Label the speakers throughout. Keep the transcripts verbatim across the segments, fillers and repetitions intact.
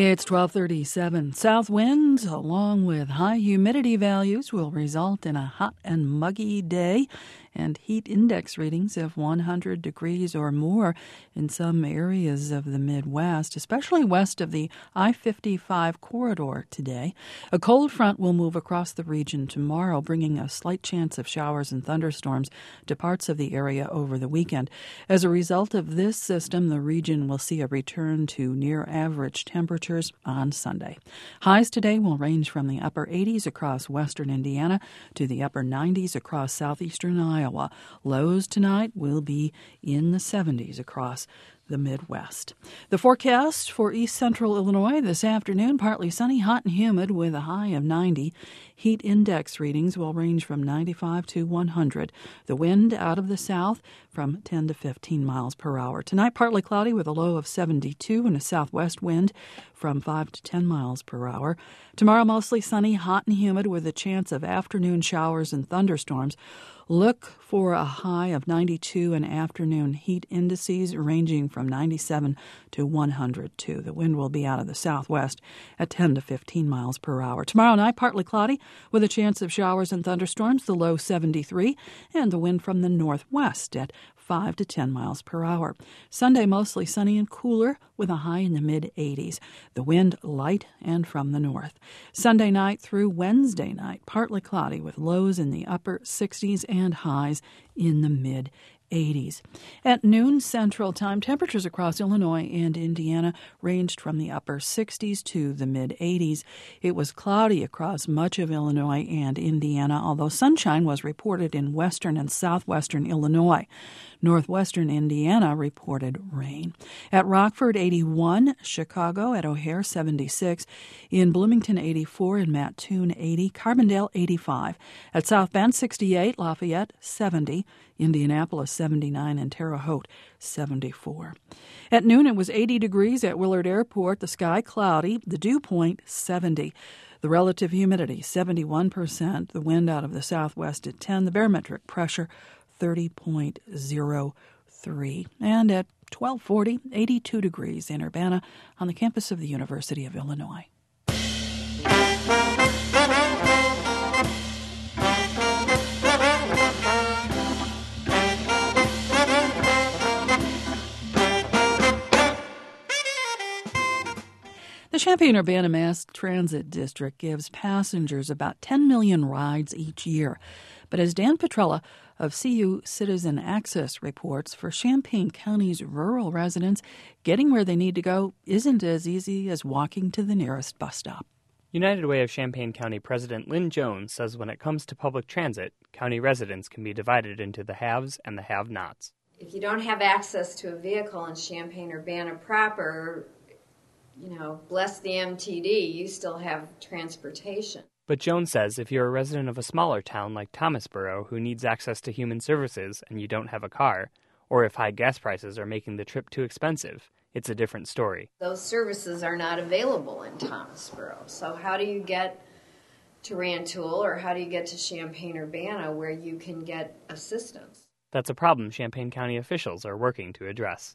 Speaker 1: It's twelve thirty-seven. South winds, along with high humidity values, will result in a hot and muggy day and heat index readings of one hundred degrees or more in some areas of the Midwest, especially west of the I fifty-five corridor today. A cold front will move across the region tomorrow, bringing a slight chance of showers and thunderstorms to parts of the area over the weekend. As a result of this system, the region will see a return to near-average temperatures on Sunday. Highs today will range from the upper eighties across western Indiana to the upper nineties across southeastern Iowa. Lows tonight will be in the seventies across the Midwest. The forecast for east central Illinois this afternoon: partly sunny, hot and humid with a high of ninety. Heat index readings will range from ninety-five to one hundred. The wind out of the south from ten to fifteen miles per hour. Tonight, partly cloudy with a low of seventy-two and a southwest wind from five to ten miles per hour. Tomorrow, mostly sunny, hot and humid with a chance of afternoon showers and thunderstorms. Look for a high of ninety-two and afternoon heat indices ranging from ninety-seven to one hundred two. The wind will be out of the southwest at ten to fifteen miles per hour. Tomorrow night, partly cloudy with a chance of showers and thunderstorms, the low seventy-three, and the wind from the northwest at five to ten miles per hour. Sunday, mostly sunny and cooler with a high in the mid-eighties. The wind light and from the north. Sunday night through Wednesday night, partly cloudy with lows in the upper sixties and highs in the mid-eighties. At noon Central Time, temperatures across Illinois and Indiana ranged from the upper sixties to the mid-eighties. It was cloudy across much of Illinois and Indiana, although sunshine was reported in western and southwestern Illinois. Northwestern Indiana reported rain. At Rockford, eighty-one, Chicago at O'Hare, seventy-six, in Bloomington, eighty-four, in Mattoon, eighty, Carbondale, eighty-five, at South Bend, sixty-eight, Lafayette, seventy, Indianapolis, seventy-nine, and Terre Haute, seventy-four. At noon, it was eighty degrees at Willard Airport, the sky cloudy, the dew point, seventy. The relative humidity, seventy-one percent, the wind out of the southwest at ten, the barometric pressure, thirty point zero three. And at twelve forty, eighty-two degrees in Urbana on the campus of the University of Illinois. The Champaign-Urbana Mass Transit District gives passengers about ten million rides each year. But as Dan Petrella of C U Citizen Access reports, for Champaign County's rural residents, getting where they need to go isn't as easy as walking to the nearest bus stop.
Speaker 2: United Way of Champaign County President Lynn Jones says when it comes to public transit, county residents can be divided into the haves and the have-nots.
Speaker 3: If you don't have access to a vehicle in Champaign-Urbana proper, you know, bless the M T D, you still have transportation.
Speaker 2: But Jones says if you're a resident of a smaller town like Thomasboro who needs access to human services and you don't have a car, or if high gas prices are making the trip too expensive, it's a different story.
Speaker 3: Those services are not available in Thomasboro. So how do you get to Rantoul, or how do you get to Champaign-Urbana where you can get assistance?
Speaker 2: That's a problem Champaign County officials are working to address.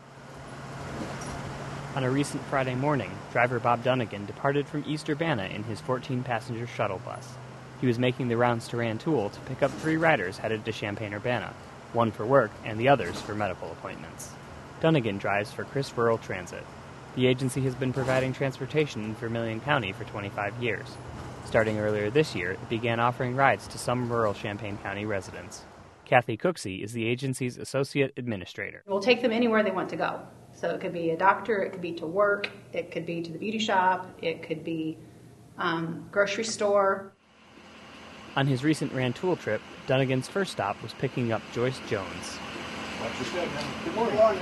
Speaker 2: On a recent Friday morning, driver Bob Dunnigan departed from East Urbana in his fourteen-passenger shuttle bus. He was making the rounds to Rantoul to pick up three riders headed to Champaign-Urbana, one for work and the others for medical appointments. Dunnigan drives for Chris Rural Transit. The agency has been providing transportation in Vermilion County for twenty-five years. Starting earlier this year, it began offering rides to some rural Champaign County residents. Kathy Cooksey is the agency's associate administrator.
Speaker 4: We'll take them anywhere they want to go. So it could be a doctor, it could be to work, it could be to the beauty shop, it could be um, grocery store.
Speaker 2: On his recent Rantoul trip, Dunnigan's first stop was picking up Joyce Jones.
Speaker 5: Watch your step, man. Good morning.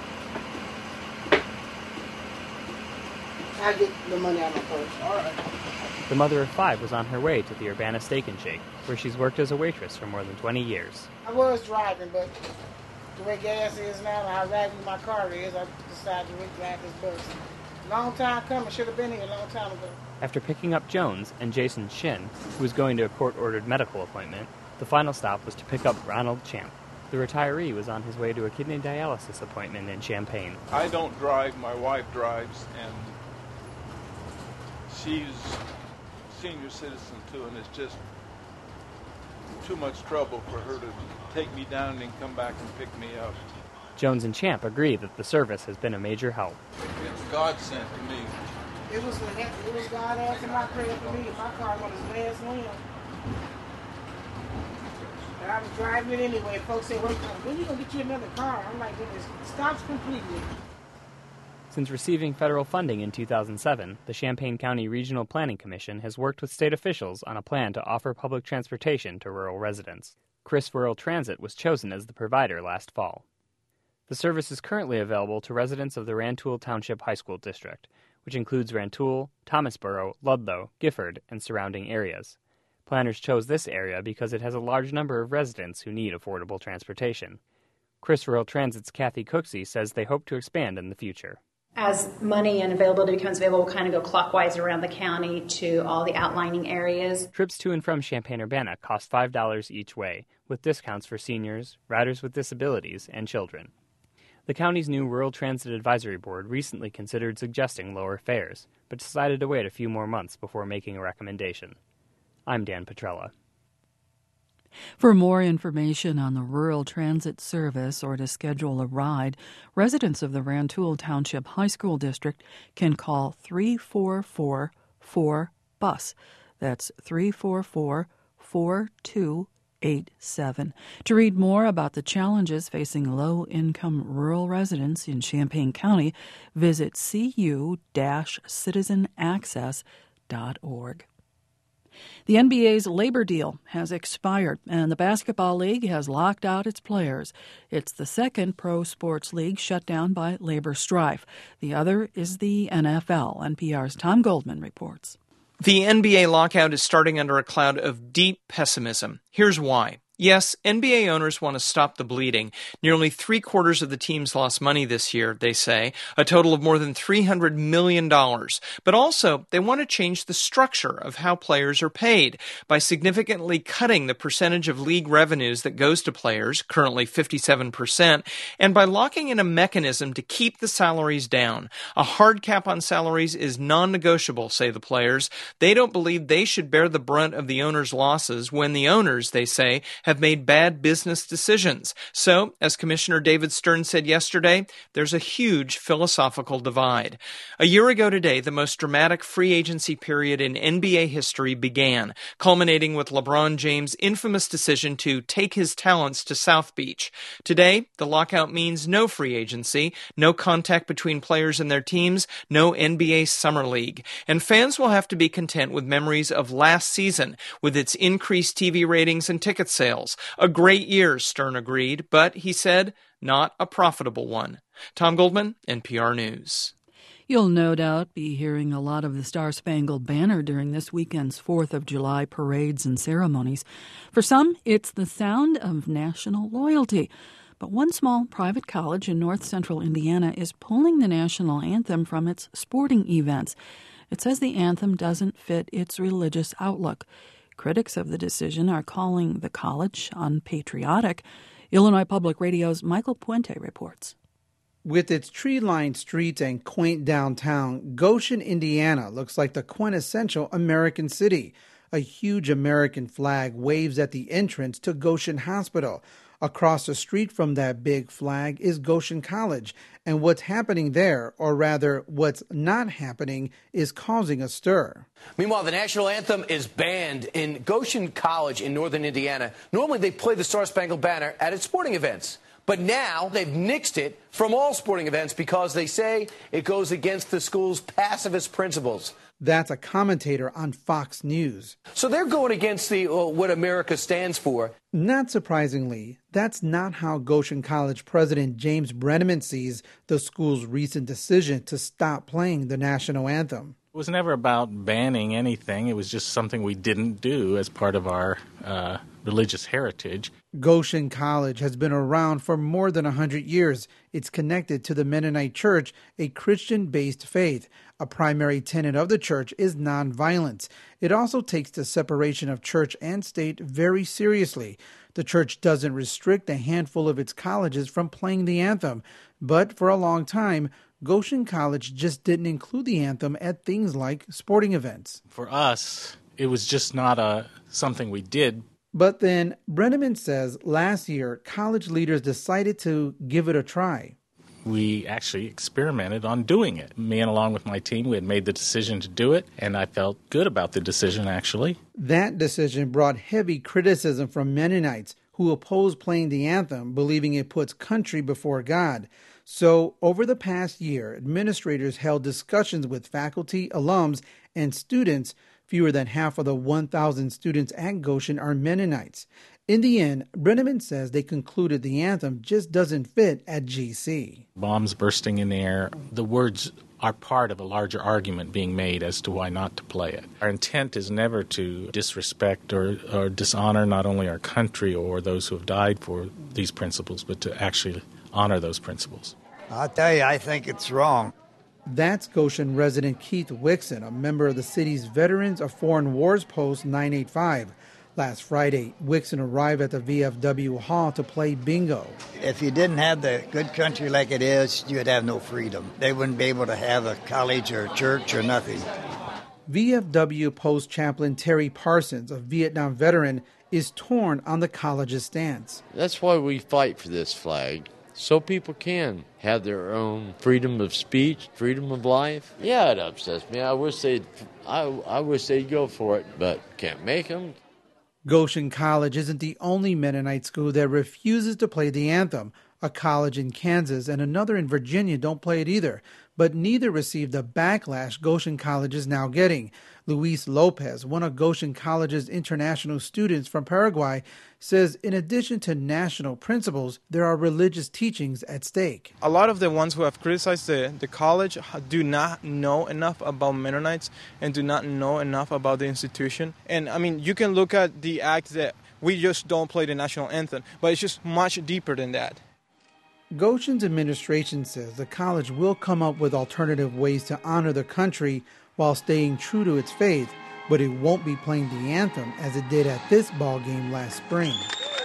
Speaker 6: I get the money out of my purse. All right.
Speaker 2: The mother of five was on her way to the Urbana Steak and Shake, where she's worked as a waitress for more than twenty years.
Speaker 6: I was driving, but the way gas is now and how raggedy my car is, I decided to drive this bus. Long time coming, should have been here a long time ago.
Speaker 2: After picking up Jones and Jason Shin, who was going to a court-ordered medical appointment, the final stop was to pick up Ronald Champ. The retiree was on his way to a kidney dialysis appointment in Champaign.
Speaker 5: I don't drive, my wife drives, and she's a senior citizen too, and it's just too much trouble for her to take me down and then come back and pick me up.
Speaker 2: Jones and Champ agree that the service has been a major help.
Speaker 5: It's God sent to me.
Speaker 6: It was a, it was God asking my prayer for me. My car was his last limb. And I was driving it anyway. Folks said, wait, when are you going to get you another car? I'm like, it stops completely.
Speaker 2: Since receiving federal funding in two thousand seven, the Champaign County Regional Planning Commission has worked with state officials on a plan to offer public transportation to rural residents. Chris Rural Transit was chosen as the provider last fall. The service is currently available to residents of the Rantoul Township High School District, which includes Rantoul, Thomasboro, Ludlow, Gifford, and surrounding areas. Planners chose this area because it has a large number of residents who need affordable transportation. Chris Rural Transit's Kathy Cooksey says they hope to expand in the future.
Speaker 4: As money and availability becomes available, we'll kind of go clockwise around the county to all the outlining areas.
Speaker 2: Trips to and from Champaign-Urbana cost five dollars each way, with discounts for seniors, riders with disabilities, and children. The county's new Rural Transit Advisory Board recently considered suggesting lower fares, but decided to wait a few more months before making a recommendation. I'm Dan Petrella.
Speaker 1: For more information on the rural transit service or to schedule a ride, residents of the Rantoul Township High School District can call three four four four B U S. That's three four four four two eight seven. To read more about the challenges facing low-income rural residents in Champaign County, visit c u dash citizen access dot org. The N B A's labor deal has expired, and the Basketball League has locked out its players. It's the second pro sports league shut down by labor strife. The other is the N F L. N P R's Tom Goldman reports.
Speaker 7: The N B A lockout is starting under a cloud of deep pessimism. Here's why. Yes, N B A owners want to stop the bleeding. Nearly three-quarters of the teams lost money this year, they say, a total of more than three hundred million dollars. But also, they want to change the structure of how players are paid by significantly cutting the percentage of league revenues that goes to players, currently fifty-seven percent, and by locking in a mechanism to keep the salaries down. A hard cap on salaries is non-negotiable, say the players. They don't believe they should bear the brunt of the owners' losses when the owners, they say, have made bad business decisions. So, as Commissioner David Stern said yesterday, there's a huge philosophical divide. A year ago today, the most dramatic free agency period in N B A history began, culminating with LeBron James' infamous decision to take his talents to South Beach. Today, the lockout means no free agency, no contact between players and their teams, no N B A Summer League. And fans will have to be content with memories of last season, with its increased T V ratings and ticket sales. A great year, Stern agreed, but, he said, not a profitable one. Tom Goldman, N P R News.
Speaker 1: You'll no doubt be hearing a lot of the Star-Spangled Banner during this weekend's fourth of July parades and ceremonies. For some, it's the sound of national loyalty. But one small private college in north central Indiana is pulling the national anthem from its sporting events. It says the anthem doesn't fit its religious outlook. Critics of the decision are calling the college unpatriotic. Illinois Public Radio's Michael Puente reports.
Speaker 8: With its tree-lined streets and quaint downtown, Goshen, Indiana looks like the quintessential American city. A huge American flag waves at the entrance to Goshen Hospital. Across the street from that big flag is Goshen College, and what's happening there, or rather what's not happening, is causing a stir.
Speaker 9: Meanwhile, the national anthem is banned in Goshen College in northern Indiana. Normally they play the Star-Spangled Banner at its sporting events, but now they've nixed it from all sporting events because they say it goes against the school's pacifist principles.
Speaker 8: That's a commentator on Fox News.
Speaker 9: So they're going against the uh, what America stands for.
Speaker 8: Not surprisingly, that's not how Goshen College President James Brenneman sees the school's recent decision to stop playing the national anthem.
Speaker 10: It was never about banning anything. It was just something we didn't do as part of our uh, religious heritage.
Speaker 8: Goshen College has been around for more than one hundred years. It's connected to the Mennonite Church, a Christian-based faith. A primary tenet of the church is nonviolence. It also takes the separation of church and state very seriously. The church doesn't restrict a handful of its colleges from playing the anthem, but for a long time, Goshen College just didn't include the anthem at things like sporting events.
Speaker 10: For us, it was just not a something we did.
Speaker 8: But then Brenneman says last year, college leaders decided to give it a try.
Speaker 10: We actually experimented on doing it. Me and along with my team, we had made the decision to do it, and I felt good about the decision, actually.
Speaker 8: That decision brought heavy criticism from Mennonites who oppose playing the anthem, believing it puts country before God. So over the past year, administrators held discussions with faculty, alums, and students. Fewer than half of the one thousand students at Goshen are Mennonites. In the end, Brenneman says they concluded the anthem just doesn't fit at G C.
Speaker 10: Bombs bursting in the air. The words are part of a larger argument being made as to why not to play it. Our intent is never to disrespect or, or dishonor not only our country or those who have died for these principles, but to actually honor those principles.
Speaker 11: I'll tell you, I think it's wrong.
Speaker 8: That's Goshen resident Keith Wixon, a member of the city's Veterans of Foreign Wars Post nine eighty-five. Last Friday, Wixon arrived at the V F W Hall to play bingo.
Speaker 11: If you didn't have the good country like it is, you'd have no freedom. They wouldn't be able to have a college or a church or nothing.
Speaker 8: V F W Post Chaplain Terry Parsons, a Vietnam veteran, is torn on the college's stance.
Speaker 12: That's why we fight for this flag, so people can have their own freedom of speech, freedom of life. Yeah, it upsets me. I wish they'd, I, I wish they'd go for it, but can't make them.
Speaker 8: Goshen College isn't the only Mennonite school that refuses to play the anthem. A college in Kansas and another in Virginia don't play it either, but neither received the backlash Goshen College is now getting. Luis Lopez, one of Goshen College's international students from Paraguay, says in addition to national principles, there are religious teachings at stake.
Speaker 13: A lot of the ones who have criticized the, the college do not know enough about Mennonites and do not know enough about the institution. And, I mean, you can look at the act that we just don't play the national anthem, but it's just much deeper than that.
Speaker 8: Goshen's administration says the college will come up with alternative ways to honor the country while staying true to its faith, but it won't be playing the anthem as it did at this ball game last spring.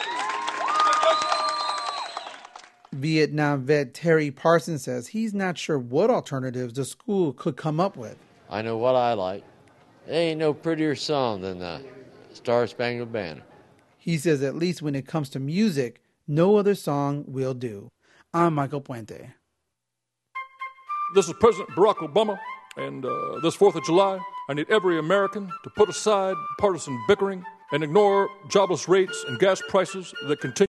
Speaker 8: Vietnam vet Terry Parsons says he's not sure what alternatives the school could come up with.
Speaker 12: I know what I like. There ain't no prettier song than the Star Spangled Banner.
Speaker 8: He says at least when it comes to music, no other song will do. I'm Michael Puente.
Speaker 14: This is President Barack Obama, and uh, this fourth of July, I need every American to put aside partisan bickering and ignore jobless rates and gas prices that continue